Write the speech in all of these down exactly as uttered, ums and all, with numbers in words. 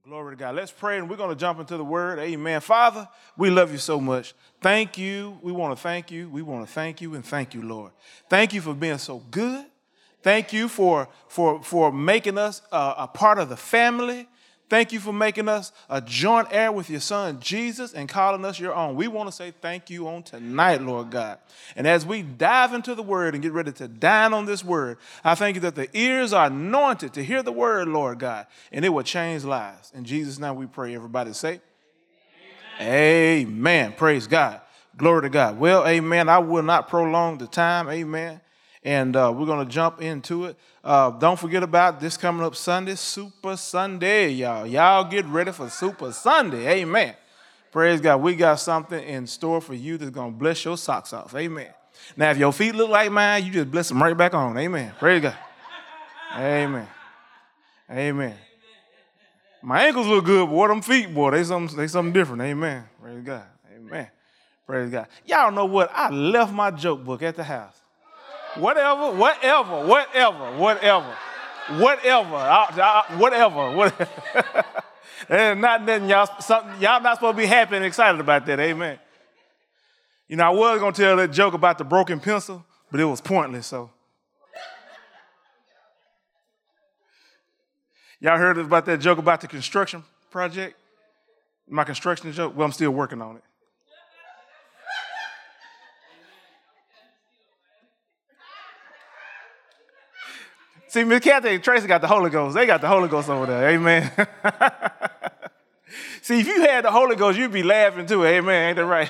Glory to God. Let's pray, and we're going to jump into the word. Amen. Father, we love you so much. Thank you. We want to thank you. We want to thank you and thank you, Lord. Thank you for being so good. Thank you for, for, for making us a, a part of the family. Thank you for making us a joint heir with your son, Jesus, and calling us your own. We want to say thank you on tonight, Lord God. And as we dive into the word and get ready to dine on this word, I thank you that the ears are anointed to hear the word, Lord God, and it will change lives. In Jesus' name we pray. Everybody say, amen. Amen. Praise God. Glory to God. Well, amen. I will not prolong the time. Amen. And uh, we're going to jump into it. Uh, don't forget about this coming up Sunday, Super Sunday, y'all. Y'all get ready for Super Sunday. Amen. Praise God. We got something in store for you that's going to bless your socks off. Amen. Now, if your feet look like mine, you just bless them right back on. Amen. Praise God. Amen. Amen. My ankles look good, but what them feet, boy, they something, they something different. Amen. Praise God. Amen. Praise God. Y'all know what? I left my joke book at the house. Whatever, whatever, whatever, whatever, whatever, I, I, whatever, whatever. There's not nothing y'all, something, y'all not supposed to be happy and excited about that, amen. You know, I was going to tell that joke about the broken pencil, but it was pointless, so. Y'all heard about that joke about the construction project? My construction joke? Well, I'm still working on it. See, Miss Kathy and Tracy got the Holy Ghost. They got the Holy Ghost over there. Amen. See, if you had the Holy Ghost, you'd be laughing too. Amen. Ain't that right?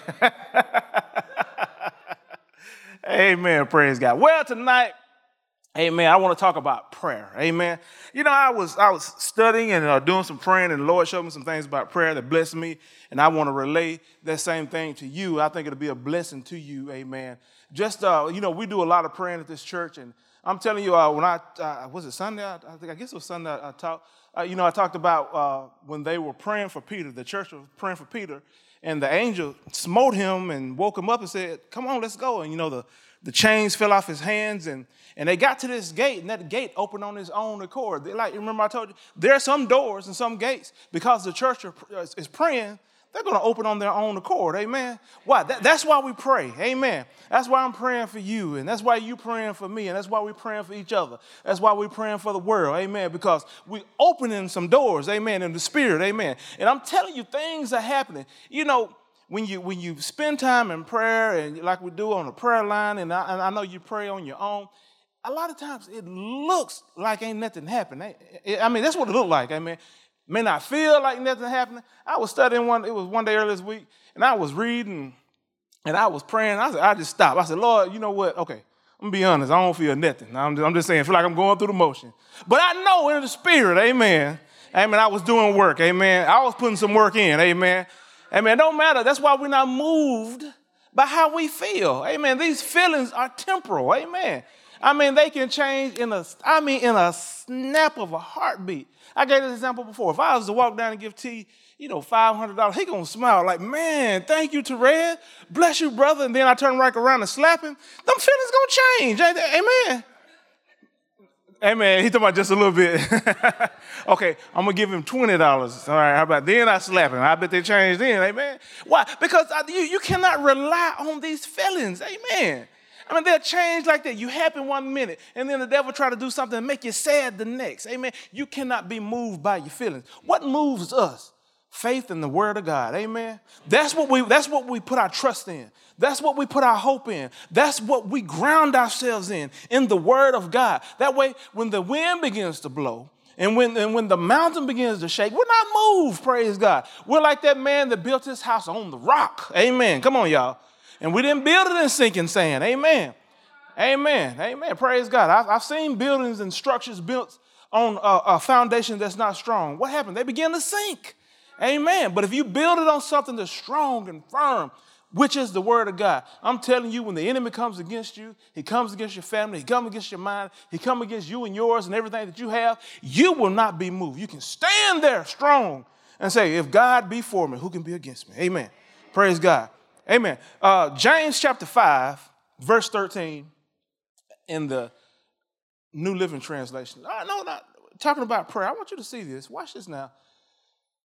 Amen. Praise God. Well, tonight, amen, I want to talk about prayer. Amen. You know, I was I was studying and uh, doing some praying, and the Lord showed me some things about prayer that blessed me, and I want to relay that same thing to you. I think it'll be a blessing to you. Amen. Just, uh, you know, we do a lot of praying at this church, and I'm telling you, uh, when I, uh, was it Sunday? I, I think, I guess it was Sunday I, I talked. Uh, you know, I talked about uh, when they were praying for Peter, the church was praying for Peter, and the angel smote him and woke him up and said, come on, let's go. And, you know, the, the chains fell off his hands, and, and they got to this gate, and that gate opened on its own accord. They, like, remember I told you, there are some doors and some gates, because the church are, is praying, they're going to open on their own accord. Amen. Why? That, that's why we pray. Amen. That's why I'm praying for you, and that's why you praying for me, and that's why we're praying for each other. That's why we're praying for the world. Amen. Because we're opening some doors. Amen. In the spirit. Amen. And I'm telling you, things are happening. You know, when you when you spend time in prayer, and like we do on the prayer line, and I, and I know you pray on your own, a lot of times it looks like ain't nothing happening. I mean, that's what it looked like. Amen. May not feel like nothing happening. I was studying one, it was one day earlier this week, and I was reading, and I was praying. I said, I just stopped. I said, Lord, you know what? Okay, I'm going to be honest. I don't feel nothing. I'm just, I'm just saying, I feel like I'm going through the motion. But I know in the spirit, amen, amen, I was doing work, amen. I was putting some work in, amen. Amen, it don't matter. That's why we're not moved by how we feel. Amen, these feelings are temporal, amen. I mean, they can change in a, I mean, in a snap of a heartbeat. I gave this example before. If I was to walk down and give T, you know, five hundred dollars, he going to smile like, man, thank you, Terez. Bless you, brother. And then I turn right around and slap him. Them feelings going to change. Amen. Amen. He talking about just a little bit. Okay, I'm going to give him twenty dollars. All right, how about then I slap him? I bet they changed then. Amen. Why? Because I, you, you cannot rely on these feelings. Amen. I mean, they'll change like that. You happy one minute, and then the devil try to do something and make you sad the next. Amen. You cannot be moved by your feelings. What moves us? Faith in the word of God. Amen. That's what we, that's what we put our trust in. That's what we put our hope in. That's what we ground ourselves in, in the word of God. That way, when the wind begins to blow, and when, and when the mountain begins to shake, we're not moved, praise God. We're like that man that built his house on the rock. Amen. Come on, y'all. And we didn't build it in sinking sand. Amen. Amen. Amen. Praise God. I've, I've seen buildings and structures built on a, a foundation that's not strong. What happened? They begin to sink. Amen. But if you build it on something that's strong and firm, which is the word of God, I'm telling you, when the enemy comes against you, he comes against your family, he comes against your mind, he comes against you and yours and everything that you have, you will not be moved. You can stand there strong and say, if God be for me, who can be against me? Amen. Praise God. Amen. Uh, James chapter five, verse thirteen in the New Living Translation. Uh, no, not talking about prayer. I want you to see this. Watch this now.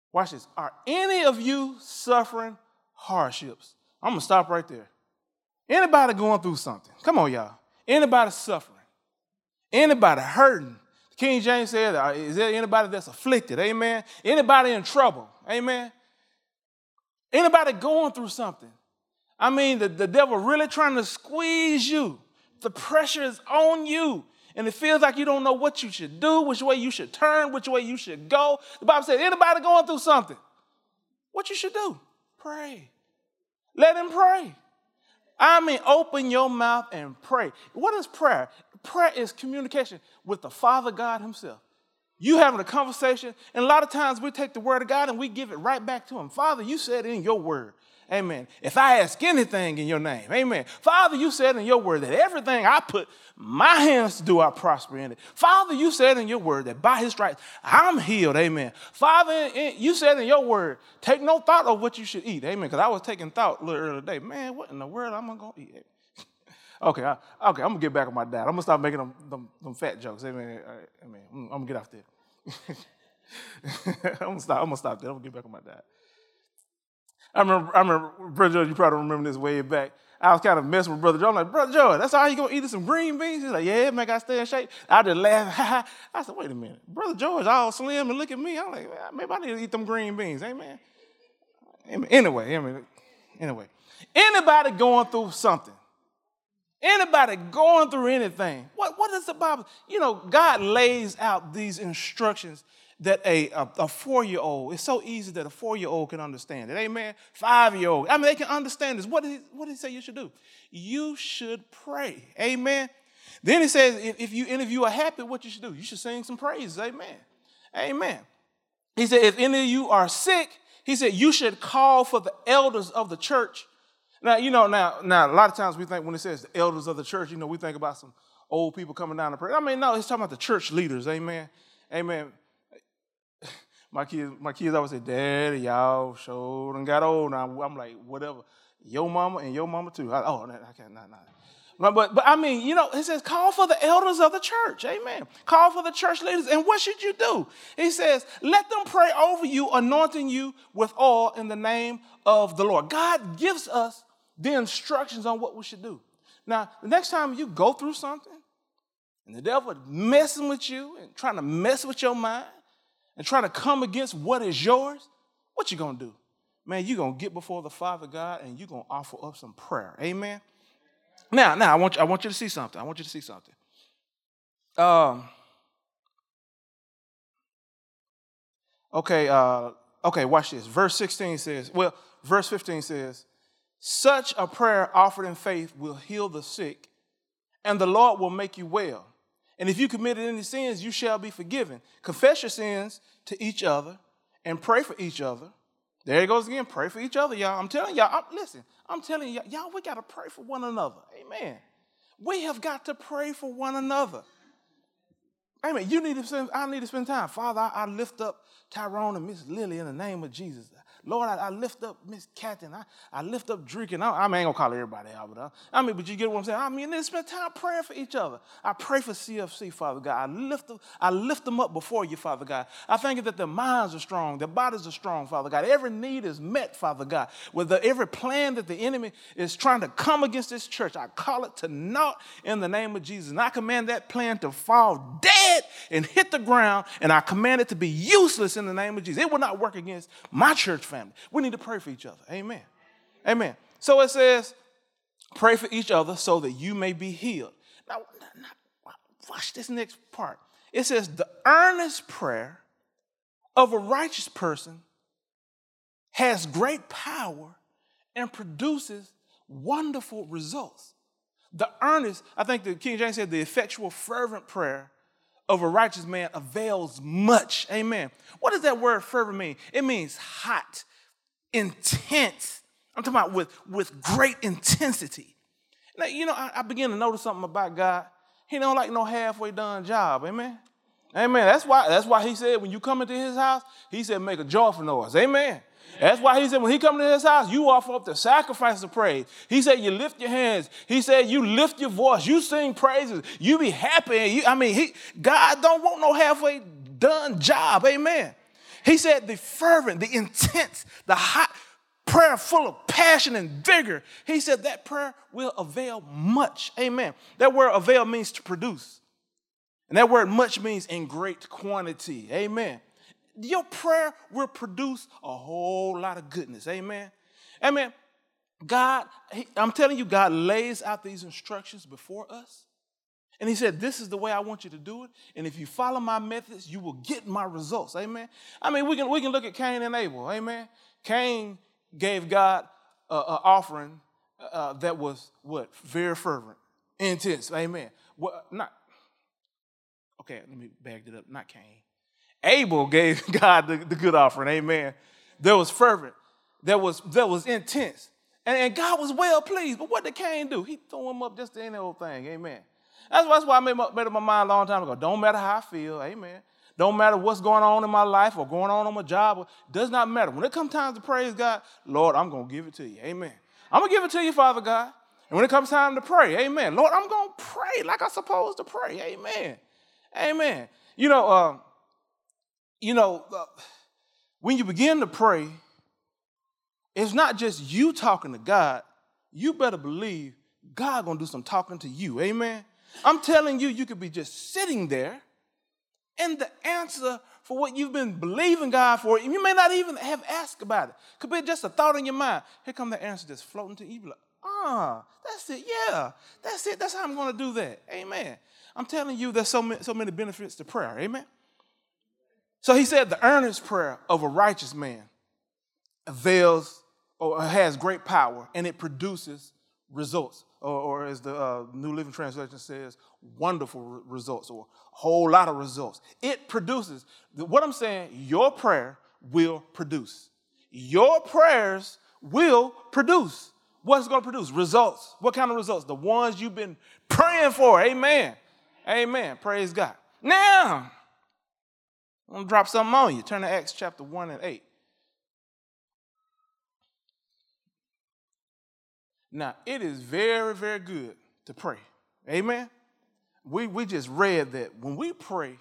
Watch this. Are any of you suffering hardships? I'm going to stop right there. Anybody going through something? Come on, y'all. Anybody suffering? Anybody hurting? King James said, is there anybody that's afflicted? Amen. Anybody in trouble? Amen. Anybody going through something? I mean, the, the devil really trying to squeeze you. The pressure is on you. And it feels like you don't know what you should do, which way you should turn, which way you should go. The Bible says, anybody going through something, what you should do? Pray. Let him pray. I mean, open your mouth and pray. What is prayer? Prayer is communication with the Father God himself. You having a conversation, and a lot of times we take the word of God and we give it right back to him. Father, you said in your word, amen, if I ask anything in your name, amen. Father, you said in your word that everything I put my hands to do, I prosper in it. Father, you said in your word that by his stripes I'm healed, amen. Father, you said in your word, take no thought of what you should eat, amen, because I was taking thought a little earlier today. Man, what in the world am I going to eat? okay, I, okay, I'm going to get back on my diet. I'm going to stop making them, them, them fat jokes, amen. amen. I'm going to get off there. I'm going to stop, I'm going to stop there. I'm going to get back on my diet. I remember, I remember, Brother Joe, you probably remember this way back. I was kind of messing with Brother Joe. I'm like, Brother Joe, that's all you going to eat is some green beans? He's like, yeah, man, I got to stay in shape. I just laughed. I said, wait a minute. Brother Joe is all slim and look at me. I'm like, maybe I need to eat them green beans. Amen. Anyway, anyway, anyway. Anybody going through something? Anybody going through anything? What, what is the Bible? You know, God lays out these instructions that a, a, a four-year-old, it's so easy that a four-year-old can understand it. Amen? Five-year-old, I mean, they can understand this. What did, he, what did he say you should do? You should pray. Amen? Then he says, if, if you any of you are happy, what you should do? You should sing some praises. Amen? Amen. He said, if any of you are sick, he said, you should call for the elders of the church. Now, you know, now, now a lot of times we think when it says the elders of the church, you know, we think about some old people coming down to pray. I mean, no, he's talking about the church leaders. Amen? Amen. My kids, my kids always say, Daddy, y'all sure done got old now. I'm like, whatever. Your mama and your mama too. I, oh, I can't, not, not. No, but, but I mean, you know, it says, call for the elders of the church. Amen. Call for the church leaders. And what should you do? He says, let them pray over you, anointing you with oil in the name of the Lord. God gives us the instructions on what we should do. Now, the next time you go through something and the devil is messing with you and trying to mess with your mind, and trying to come against what is yours, what you going to do? Man, you're going to get before the Father God and you're going to offer up some prayer. Amen? Now, now I want you, I want you to see something. I want you to see something. Um. Okay, uh, okay, watch this. Verse sixteen says, well, verse fifteen says, such a prayer offered in faith will heal the sick, and the Lord will make you well. And if you committed any sins, you shall be forgiven. Confess your sins to each other and pray for each other. There it goes again. Pray for each other, y'all. I'm telling y'all, I'm, listen, I'm telling y'all, y'all, we got to pray for one another. Amen. We have got to pray for one another. Amen. You need to spend, I need to spend time. Father, I, I lift up Tyrone and Miss Lily in the name of Jesus. Lord, I, I lift up Miss Catherine. I, I lift up Drinking. I, I mean, I ain't going to call everybody out, but I, I mean, but you get what I'm saying? I mean, let's spend time praying for each other. I pray for C F C, Father God. I lift them, I lift them up before you, Father God. I thank you that their minds are strong, their bodies are strong, Father God. Every need is met, Father God. With the, every plan that the enemy is trying to come against this church, I call it to naught in the name of Jesus. And I command that plan to fall dead and hit the ground, and I command it to be useless in the name of Jesus. It will not work against my church family. We need to pray for each other. Amen. Amen. So it says, pray for each other so that you may be healed. Now, now watch this next part. It says, the earnest prayer of a righteous person has great power and produces wonderful results. The earnest, I think the King James said, the effectual, fervent prayer of a righteous man avails much. Amen. What does that word fervent mean? It means hot, intense. I'm talking about with, with great intensity. Now, you know, I, I begin to notice something about God. He don't like no halfway done job. Amen. Amen. That's why, that's why he said when you come into his house, he said make a joyful noise. Amen. That's why he said when he comes to his house, you offer up the sacrifice of praise. He said you lift your hands. He said you lift your voice. You sing praises. You be happy. You, I mean, he, God don't want no halfway done job. Amen. He said the fervent, the intense, the hot prayer full of passion and vigor. He said that prayer will avail much. Amen. That word avail means to produce. And that word much means in great quantity. Amen. Your prayer will produce a whole lot of goodness. Amen. Amen. God, he, I'm telling you, God lays out these instructions before us. And he said, this is the way I want you to do it. And if you follow my methods, you will get my results. Amen. I mean, we can, we can look at Cain and Abel. Amen. Cain gave God an offering uh, that was what? Very fervent, intense. Amen. Well, not, okay, let me back it up. Not Cain. Abel gave God the, the good offering. Amen. That was fervent. That was, that was intense. And, and God was well pleased. But what did Cain do? He threw him up just to any old thing. Amen. That's, that's why I made, my, made up my mind a long time ago. Don't matter how I feel. Amen. Don't matter what's going on in my life or going on on my job. It does not matter. When it comes time to praise God, Lord, I'm going to give it to you. Amen. I'm going to give it to you, Father God. And when it comes time to pray, amen. Lord, I'm going to pray like I'm supposed to pray. Amen. Amen. You know, uh, you know, uh, when you begin to pray, it's not just you talking to God. You better believe God going to do some talking to you. Amen. I'm telling you, you could be just sitting there, and the answer for what you've been believing God for, you may not even have asked about it. Could be just a thought in your mind. Here come the answer just floating to you. Like, ah, that's it. Yeah, that's it. That's how I'm going to do that. Amen. I'm telling you, there's so many, so many benefits to prayer. Amen. So he said the earnest prayer of a righteous man avails or has great power, and it produces results. Or, or as the uh, New Living Translation says, wonderful re- results or a whole lot of results. It produces. What I'm saying, your prayer will produce. Your prayers will produce. What's going to produce? Results. What kind of results? The ones you've been praying for. Amen. Amen. Praise God. Now, I'm going to drop something on you. Turn to Acts chapter one and eight. Now, it is very, very good to pray. Amen? We, we just read that when we pray,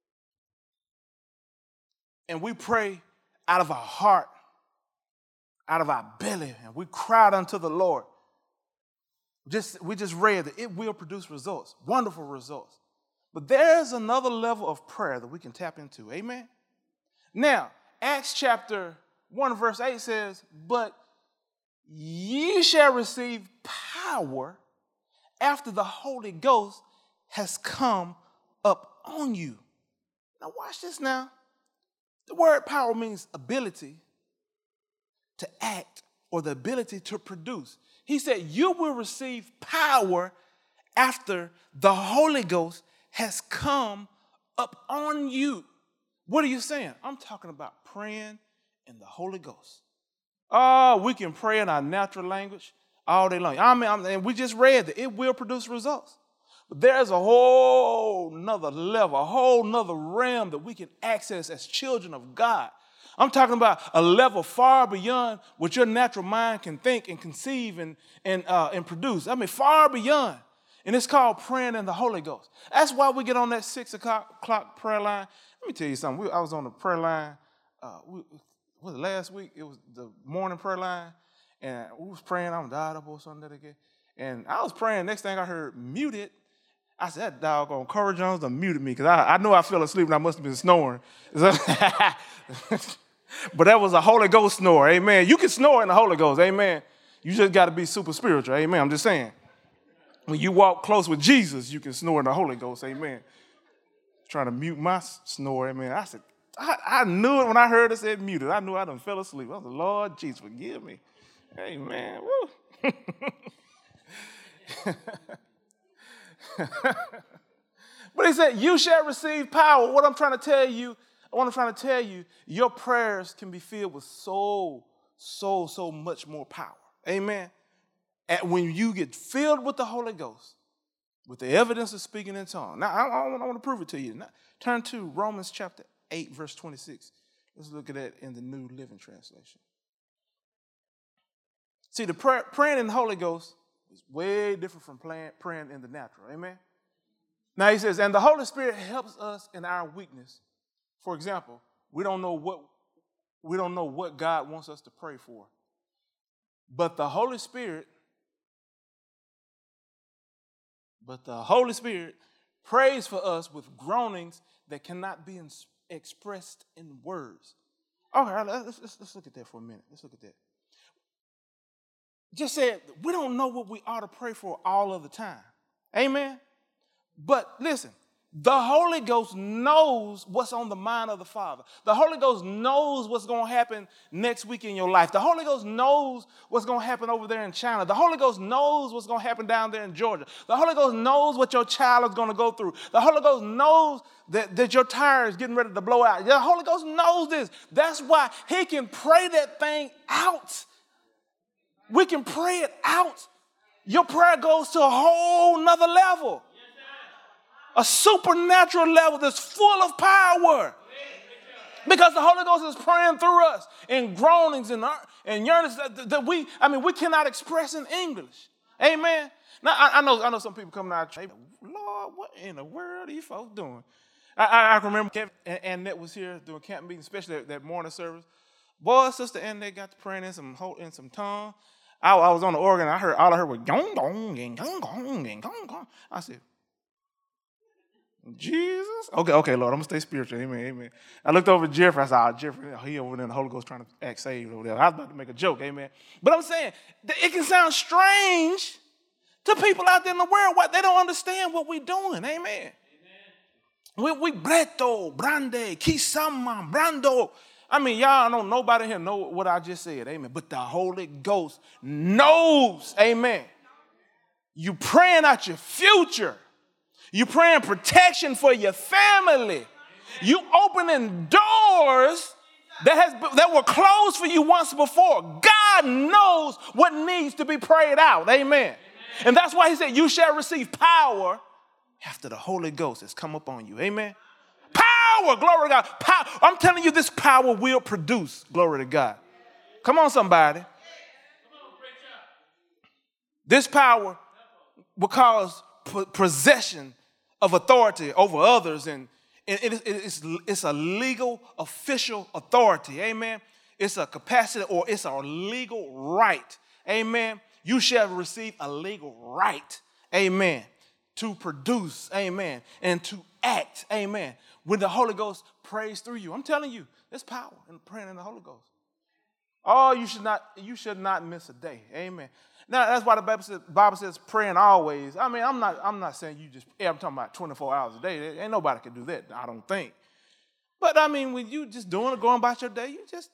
and we pray out of our heart, out of our belly, and we cried unto the Lord, just, we just read that it will produce results, wonderful results. But there's another level of prayer that we can tap into. Amen? Now, Acts chapter one, verse eight says, but ye shall receive power after the Holy Ghost has come up on you. Now watch this now. The word power means ability to act or the ability to produce. He said you will receive power after the Holy Ghost has come up on you. What are you saying? I'm talking about praying in the Holy Ghost. Oh, we can pray in our natural language all day long. I mean, I mean, and we just read that it will produce results. But there's a whole nother level, a whole nother realm that we can access as children of God. I'm talking about a level far beyond what your natural mind can think and conceive and, and, uh, and produce. I mean, far beyond. And it's called praying in the Holy Ghost. That's why we get on that six o'clock prayer line. Let me tell you something. We, I was on the prayer line. Uh, we, was it last week? It was the morning prayer line, and we was praying. I'm died up or something that again. And I was praying. Next thing I heard, muted. I said, that doggone Corey Jones done muted me because I, I know I fell asleep and I must have been snoring. But that was a Holy Ghost snore. Amen. You can snore in the Holy Ghost. Amen. You just got to be super spiritual. Amen. I'm just saying. When you walk close with Jesus, you can snore in the Holy Ghost. Amen. Trying to mute my snore. Amen. I said, I, I knew it when I heard it said muted. I knew I done fell asleep. I was like, Lord Jesus, forgive me. Amen. Woo. But he said, you shall receive power. What I'm trying to tell you, what I'm trying to tell you, your prayers can be filled with so, so, so much more power. Amen. And when you get filled with the Holy Ghost, with the evidence of speaking in tongues. Now, I, I, want, I want to prove it to you. Now, turn to Romans chapter eight, verse twenty-six. Let's look at that in the New Living Translation. See, the prayer, praying in the Holy Ghost is way different from praying, praying in the natural. Amen? Now he says, and the Holy Spirit helps us in our weakness. For example, we don't know what we don't know what God wants us to pray for. But the Holy Spirit, but the Holy Spirit prays for us with groanings that cannot be in, expressed in words. All right, let's, let's, let's look at that for a minute. Let's look at that. Just said, we don't know what we ought to pray for all of the time. Amen? But listen, the Holy Ghost knows what's on the mind of the Father. The Holy Ghost knows what's going to happen next week in your life. The Holy Ghost knows what's going to happen over there in China. The Holy Ghost knows what's going to happen down there in Georgia. The Holy Ghost knows what your child is going to go through. The Holy Ghost knows that, that your tire is getting ready to blow out. The Holy Ghost knows this. That's why he can pray that thing out. We can pray it out. Your prayer goes to a whole nother level. A supernatural level that's full of power. Because the Holy Ghost is praying through us in groanings and, and yearnings that, that we, I mean, we cannot express in English. Amen. Now, I, I know I know some people coming out and Lord, what in the world are you folks doing? I, I, I remember Kevin and Annette was here doing camp meetings, especially that, that morning service. Boy, Sister Annette got to praying in some in some tongue. I, I was on the organ. I heard all I heard was gong gong and gong gong and gong gong. I said, Jesus? Okay, okay, Lord, I'm going to stay spiritual. Amen, amen. I looked over at Jeffrey. I said, oh, Jeffrey, he over there in the Holy Ghost trying to act saved over there. I was about to make a joke, amen. But I'm saying, it can sound strange to people out there in the world. What they don't understand what we're doing, amen. Amen. We, we breto, brande, kisama, brando. I mean, y'all don't, nobody here know what I just said, amen. But the Holy Ghost knows, amen. You praying out your future. You praying protection for your family. You opening doors that has that were closed for you once before. God knows what needs to be prayed out. Amen. Amen. And that's why he said, you shall receive power after the Holy Ghost has come upon you. Amen. Power, glory to God. Power. I'm telling you, this power will produce, glory to God. Come on, somebody. This power will cause possession of authority over others, and it, it, it's, it's a legal, official authority, amen? It's a capacity, or it's a legal right, amen? You shall receive a legal right, amen, to produce, amen, and to act, amen, when the Holy Ghost prays through you. I'm telling you, there's power in praying in the Holy Ghost. Oh, you should not, you should not miss a day, amen. Now, that's why the Bible says, Bible says praying always. I mean, I'm not I'm not saying you just, I'm talking about twenty-four hours a day. Ain't nobody can do that, I don't think. But, I mean, when you just doing it, going about your day, you just,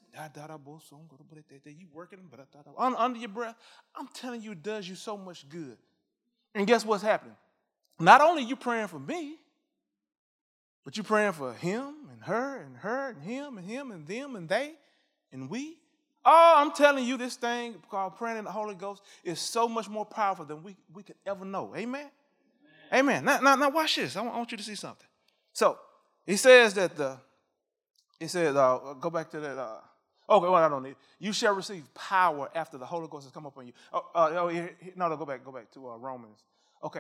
you working under your breath. I'm telling you, it does you so much good. And guess what's happening? Not only you praying for me, but you praying for him and her and her and him and him and them and they and we. Oh, I'm telling you, this thing called praying in the Holy Ghost is so much more powerful than we, we could ever know. Amen? Amen. Amen. Now, now, now watch this. I want, I want you to see something. So, he says that the, he says, uh, go back to that. Uh, okay, well, I don't need it. You shall receive power after the Holy Ghost has come upon you. Oh, uh, oh here, here, no, no, go back, go back to uh, Romans. Okay.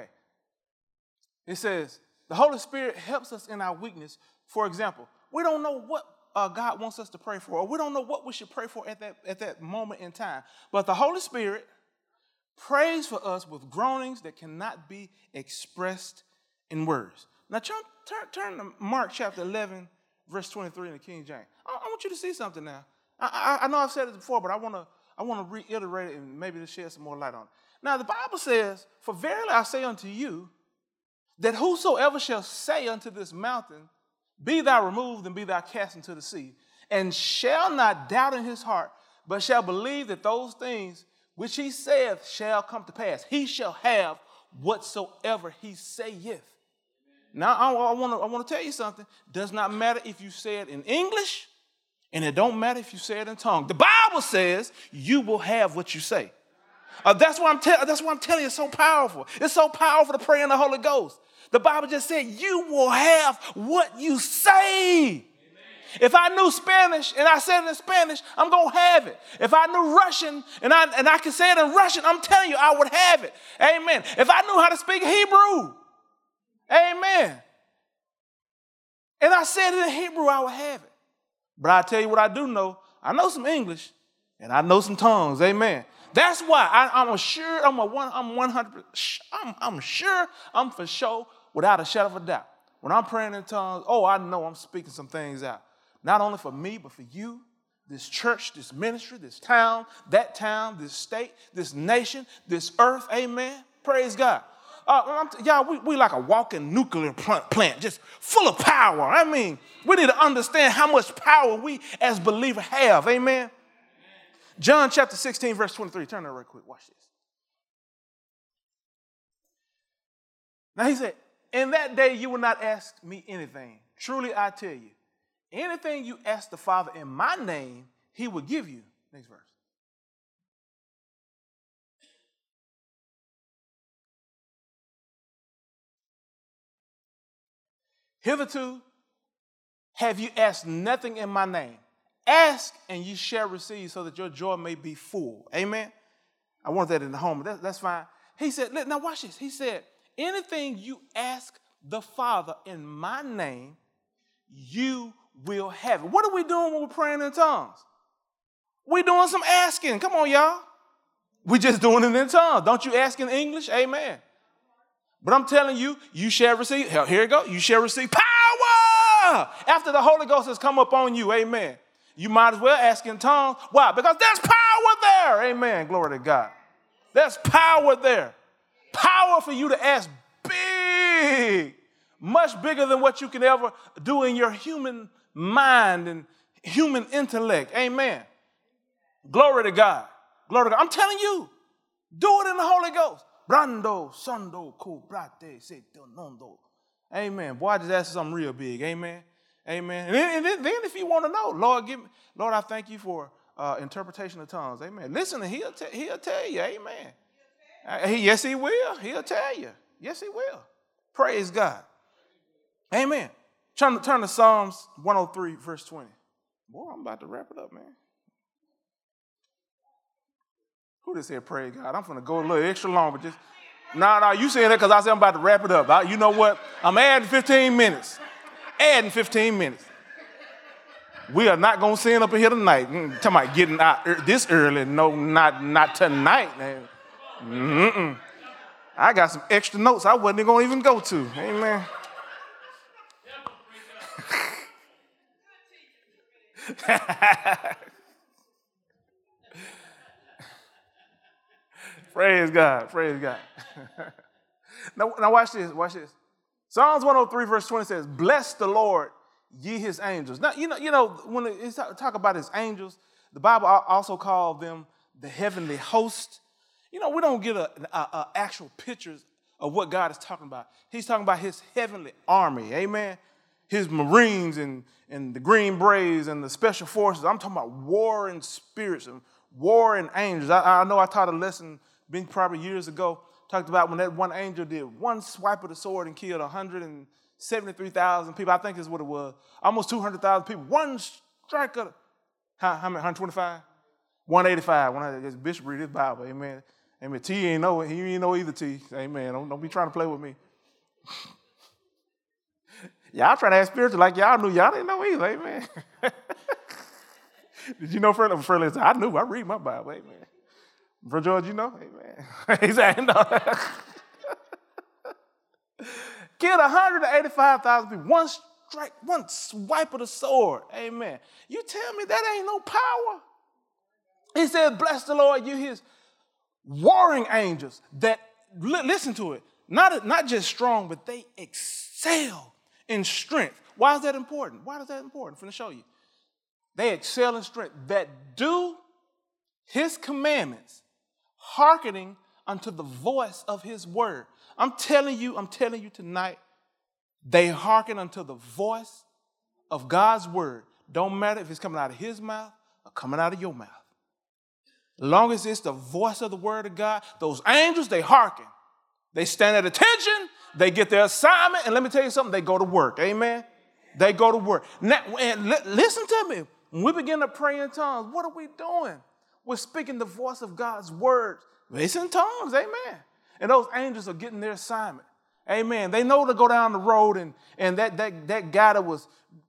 It says, the Holy Spirit helps us in our weakness. For example, we don't know what Uh, God wants us to pray for, or we don't know what we should pray for at that, at that moment in time. But the Holy Spirit prays for us with groanings that cannot be expressed in words. Now turn, turn, turn to Mark chapter eleven, verse twenty-three in the King James. I, I want you to see something now. I, I, I know I've said it before, but I want to I want to reiterate it and maybe to shed some more light on it. Now the Bible says, for verily I say unto you, that whosoever shall say unto this mountain, be thou removed and be thou cast into the sea, and shall not doubt in his heart, but shall believe that those things which he saith shall come to pass. He shall have whatsoever he saith. Now, I, I want to I want to tell you something. Does not matter if you say it in English, and it don't matter if you say it in tongue. The Bible says you will have what you say. Uh, that's why I'm telling. That's why I'm telling you. It's so powerful. It's so powerful to pray in the Holy Ghost. The Bible just said you will have what you say. Amen. If I knew Spanish and I said it in Spanish, I'm going to have it. If I knew Russian and I, and I could say it in Russian, I'm telling you, I would have it. Amen. If I knew how to speak Hebrew, amen, and I said it in Hebrew, I would have it. But I tell you what I do know. I know some English, and I know some tongues. Amen. That's why I, I'm sure, I'm a one, I'm one hundred, I'm, I'm sure, I'm for sure, without a shadow of a doubt. When I'm praying in tongues, oh, I know I'm speaking some things out. Not only for me, but for you, this church, this ministry, this town, that town, this state, this nation, this earth. Amen. Praise God. Uh, y'all, we, we like a walking nuclear plant, just full of power. I mean, we need to understand how much power we as believers have. Amen. John chapter sixteen, verse twenty-three. Turn that real quick. Watch this. Now he said, in that day you will not ask me anything. Truly I tell you, anything you ask the Father in my name, he will give you. Next verse. Hitherto have you asked nothing in my name. Ask and you shall receive so that your joy may be full. Amen. I want that in the home. That, that's fine. He said, now watch this. He said, anything you ask the Father in my name, you will have it. What are we doing when we're praying in tongues? We're doing some asking. Come on, y'all. We're just doing it in tongues. Don't you ask in English? Amen. But I'm telling you, you shall receive. Here you go. You shall receive power after the Holy Ghost has come upon you. Amen. You might as well ask in tongues. Why? Because there's power there. Amen. Glory to God. There's power there. Power for you to ask big, much bigger than what you can ever do in your human mind and human intellect. Amen. Glory to God. Glory to God. I'm telling you, do it in the Holy Ghost. Brando, sondo, cobrate, seto, nondo. Amen. Boy, I just asked something real big. Amen. Amen. And then, and then, then if you want to know, Lord, give me, Lord, I thank you for uh, interpretation of tongues. Amen. Listen, he'll, t- he'll tell you. Amen. Uh, he, yes, he will. He'll tell you. Yes, he will. Praise God. Amen. Turn, turn to Psalms one oh three, verse twenty. Boy, I'm about to wrap it up, man. Who just said praise God? I'm going to go a little extra long, but just, no, nah, no, nah, you saying that because I said I'm about to wrap it up. I, you know what? I'm adding fifteen minutes. Adding fifteen minutes. We are not going to sing up in here tonight. Mm, talking about getting out this early. No, not, not tonight, man. Mm-mm. I got some extra notes I wasn't going to even go to. Amen. Praise God. Praise God. now, now watch this. Watch this. Psalms one oh three, verse twenty says, bless the Lord, ye his angels. Now, you know, you know when it talk about his angels, the Bible also called them the heavenly host. You know, we don't get a, a, a actual pictures of what God is talking about. He's talking about his heavenly army. Amen. His Marines and, and the Green Berets and the special forces. I'm talking about warring spirits and warring angels. I, I know I taught a lesson been probably years ago, talked about when that one angel did one swipe of the sword and killed one hundred seventy-three thousand people. I think is what it was. Almost two hundred thousand people. One strike of, how, how many, one hundred twenty-five? one eighty-five. When Bishop read his Bible, amen. Amen. T ain't know it. He ain't know either, T. Amen. Don't, don't be trying to play with me. Y'all trying to act spiritual like y'all knew. Y'all didn't know either, amen. Did you know Freddie? Freddie said, I knew. I read my Bible, amen. Bro George, you know? Amen. He said, no. Killed one hundred eighty-five thousand people. One strike, one swipe of the sword. Amen. You tell me that ain't no power. He said, bless the Lord, you his warring angels that, li- listen to it, not, not just strong, but they excel in strength. Why is that important? Why is that important? I'm going to show you. They excel in strength that do his commandments, hearkening unto the voice of his word. I'm telling you, I'm telling you tonight, they hearken unto the voice of God's word. Don't matter if it's coming out of his mouth or coming out of your mouth. As long as it's the voice of the word of God, those angels, they hearken. They stand at attention. They get their assignment. And let me tell you something, they go to work. Amen? They go to work. Now, and li- listen to me. When we begin to pray in tongues, what are we doing? We're speaking the voice of God's word. It's in tongues. Amen. And those angels are getting their assignment. Amen. They know to go down the road and, and that, that, that guy that was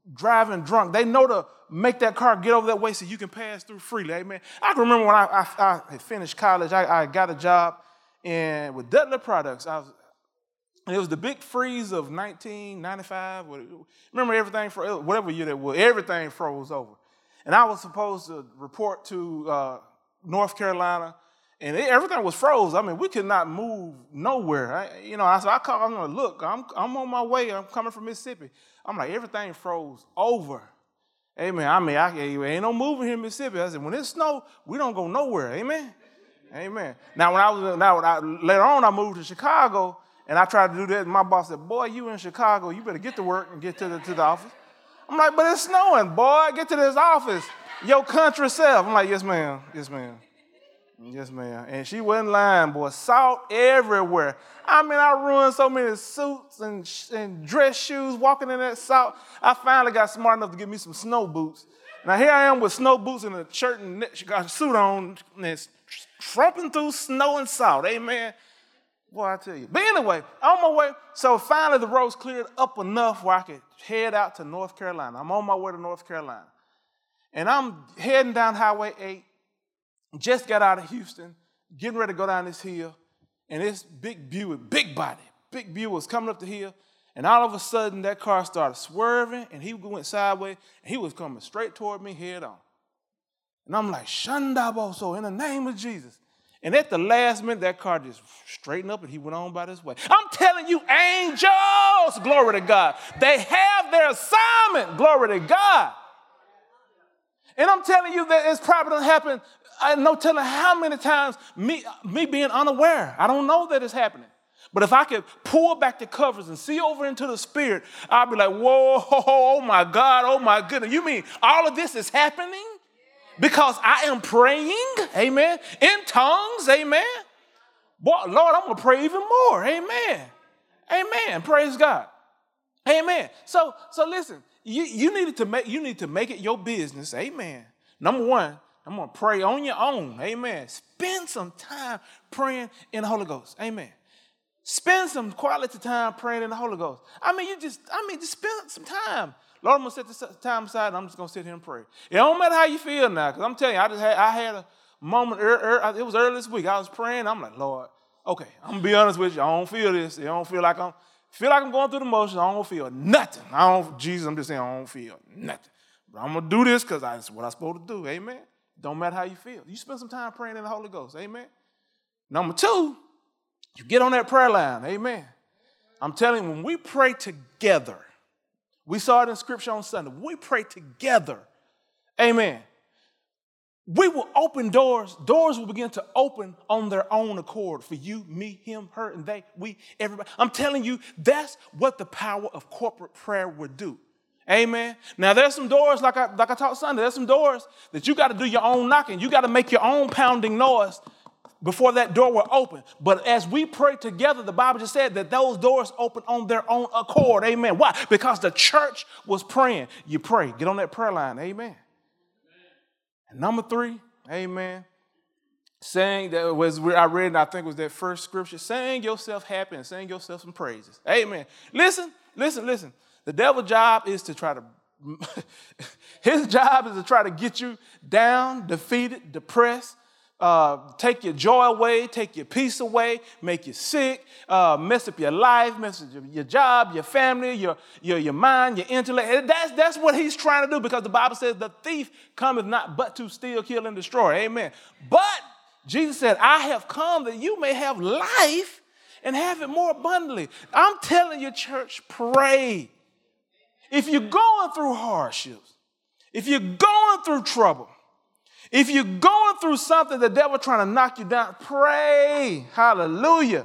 driving drunk. They know to make that car get over that way so you can pass through freely. Amen. I can remember when I, I, I had finished college, I, I got a job in, with Dudley Products. I was, it was the big freeze of nineteen ninety-five. Remember everything, for whatever year that was, everything froze over. And I was supposed to report to uh, North Carolina, and it, everything was froze. I mean, we could not move nowhere. I, you know, I said, I call, I'm going to look. I'm, I'm on my way. I'm coming from Mississippi. I'm like, everything froze over. Amen. I mean, I, ain't no moving here in Mississippi. I said, when it snow, we don't go nowhere. Amen. Amen. Now, when I was now when I, later on, I moved to Chicago, and I tried to do that. And my boss said, boy, you in Chicago. You better get to work and get to the, to the office. I'm like, but it's snowing, boy. Get to this office. Your country self. I'm like, yes, ma'am. Yes, ma'am. Yes, ma'am. And she wasn't lying, boy. Salt everywhere. I mean, I ruined so many suits and, and dress shoes walking in that salt. I finally got smart enough to get me some snow boots. Now, here I am with snow boots and a shirt and got a suit on, and it's trumping through snow and salt. Amen. Boy, I tell you. But anyway, on my way. So finally, the roads cleared up enough where I could head out to North Carolina. I'm on my way to North Carolina. And I'm heading down Highway eight. Just got out of Houston, getting ready to go down this hill, and this big Buick, big body, big Buick was coming up the hill, and all of a sudden that car started swerving, and he went sideways, and he was coming straight toward me head on. And I'm like, Shandabo, so in the name of Jesus. And at the last minute, that car just straightened up, and he went on by this way. I'm telling you, angels, glory to God, they have their assignment, glory to God. And I'm telling you that it's probably going to happen. I know telling how many times me, me being unaware. I don't know that it's happening. But if I could pull back the covers and see over into the spirit, I'd be like, whoa, oh my God, oh my goodness. You mean all of this is happening because I am praying, amen, in tongues, amen. Boy, Lord, I'm going to pray even more, amen. Amen, praise God. Amen. So, so listen. You, you needed to make you need to make it your business, amen. Number one, I'm gonna pray on your own, amen. Spend some time praying in the Holy Ghost, amen. Spend some quality time praying in the Holy Ghost. I mean, you just, I mean, just spend some time. Lord, I'm gonna set this time aside, and I'm just gonna sit here and pray. It don't matter how you feel now, because I'm telling you, I just had I had a moment. Er, er, it was early this week. I was praying. I'm like, Lord, okay, I'm gonna be honest with you. I don't feel this. I don't feel like I'm. Feel like I'm going through the motions. I don't feel nothing. I don't, Jesus, I'm just saying I don't feel nothing. But I'm going to do this because that's what I'm supposed to do. Amen. Don't matter how you feel. You spend some time praying in the Holy Ghost. Amen. Number two, you get on that prayer line. Amen. I'm telling you, when we pray together, we saw it in Scripture on Sunday. When we pray together, amen, we will open doors. Doors will begin to open on their own accord for you, me, him, her, and they, we, everybody. I'm telling you, that's what the power of corporate prayer would do. Amen. Now, there's some doors, like I, like I taught Sunday, there's some doors that you got to do your own knocking. You got to make your own pounding noise before that door will open. But as we pray together, the Bible just said that those doors open on their own accord. Amen. Why? Because the church was praying. You pray. Get on that prayer line. Amen. And number three, amen, saying that was where I read, and I think it was that first scripture, saying yourself happy and saying yourself some praises. Amen. Listen, listen, listen. The devil's job is to try to, his job is to try to get you down, defeated, depressed, uh, take your joy away, take your peace away, make you sick, uh, mess up your life, mess up your, your job, your family, your, your, your mind, your intellect. That's, that's what he's trying to do, because the Bible says the thief cometh not but to steal, kill, and destroy. Amen. But Jesus said, I have come that you may have life and have it more abundantly. I'm telling you, church, pray. If you're going through hardships, if you're going through trouble, if you're going through something the devil trying to knock you down, pray. Hallelujah.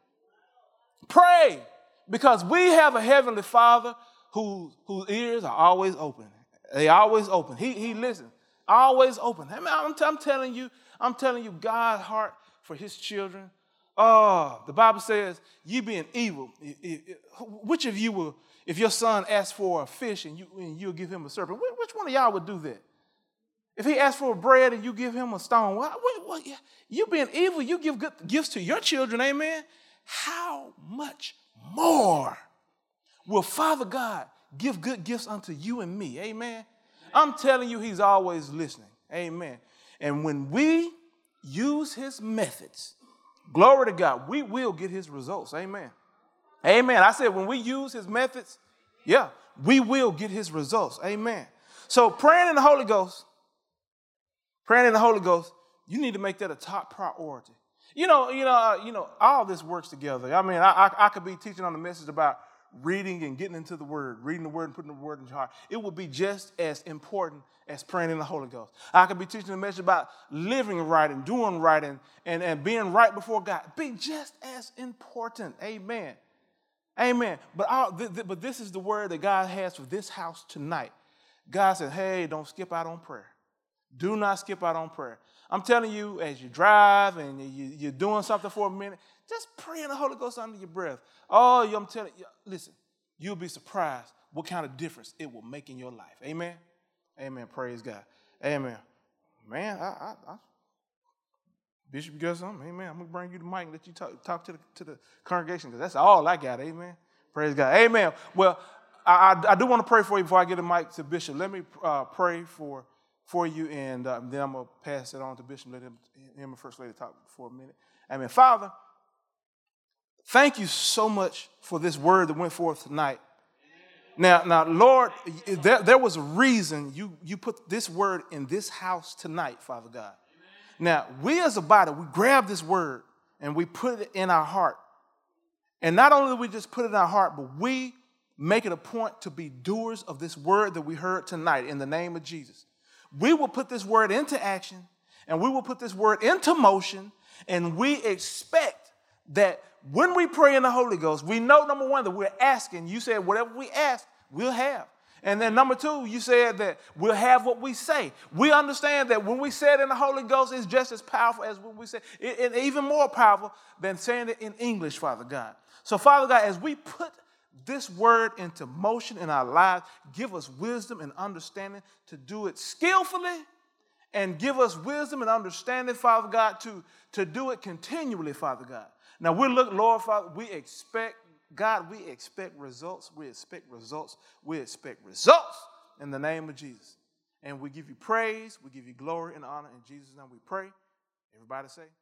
Pray. Because we have a heavenly Father who, whose ears are always open. They always open. He, he listens. Always open. I mean, I'm, I'm telling you, I'm telling you, God's heart for his children. Oh, the Bible says, you being evil. Which of you will, if your son asks for a fish and, you, and you'll give him a serpent, which one of y'all would do that? If he asks for bread and you give him a stone, what, what, what, you being evil, you give good gifts to your children, amen? How much more will Father God give good gifts unto you and me. Amen. I'm telling you, he's always listening. Amen. And when we use his methods, glory to God, we will get his results. Amen. Amen. I said when we use his methods, yeah, we will get his results. Amen. So praying in the Holy Ghost, praying in the Holy Ghost, you need to make that a top priority. You know, you know, uh, you know, all this works together. I mean, I, I, I could be teaching on the message about reading and getting into the Word, reading the Word and putting the Word in your heart. It would be just as important as praying in the Holy Ghost. I could be teaching a message about living right and doing right and, and, and being right before God. Be just as important. Amen. Amen. But, all, th- th- but this is the word that God has for this house tonight. God said, hey, don't skip out on prayer. Do not skip out on prayer. I'm telling you, as you drive and you, you're doing something for a minute, just pray in the Holy Ghost under your breath. Oh, I'm telling you, listen, you'll be surprised what kind of difference it will make in your life. Amen? Amen. Praise God. Amen. Man, I, I, I Bishop, you got something? Amen. I'm going to bring you the mic and let you talk, talk to, the, to the congregation because that's all I got. Amen. Praise God. Amen. Well, I, I, I do want to pray for you before I get the mic to Bishop. Let me uh, pray for for you, and uh, then I'm going to pass it on to Bishop. Let him, him and First Lady talk for a minute. Amen. Father, thank you so much for this word that went forth tonight. Now, now, Lord, there, there was a reason you, you put this word in this house tonight, Father God. Now, we as a body, we grab this word and we put it in our heart. And not only do we just put it in our heart, but we make it a point to be doers of this word that we heard tonight in the name of Jesus. We will put this word into action, and we will put this word into motion, and we expect that when we pray in the Holy Ghost, we know, number one, that we're asking. You said whatever we ask, we'll have. And then number two, you said that we'll have what we say. We understand that when we say it in the Holy Ghost, it's just as powerful as when we say it, it even more powerful than saying it in English, Father God. So, Father God, as we put this word into motion in our lives, give us wisdom and understanding to do it skillfully, and give us wisdom and understanding, Father God, to, to do it continually, Father God. Now, we look, Lord, Father, we expect, God, we expect results. We expect results. We expect results in the name of Jesus. And we give you praise. We give you glory and honor. In Jesus' name we pray. Everybody say.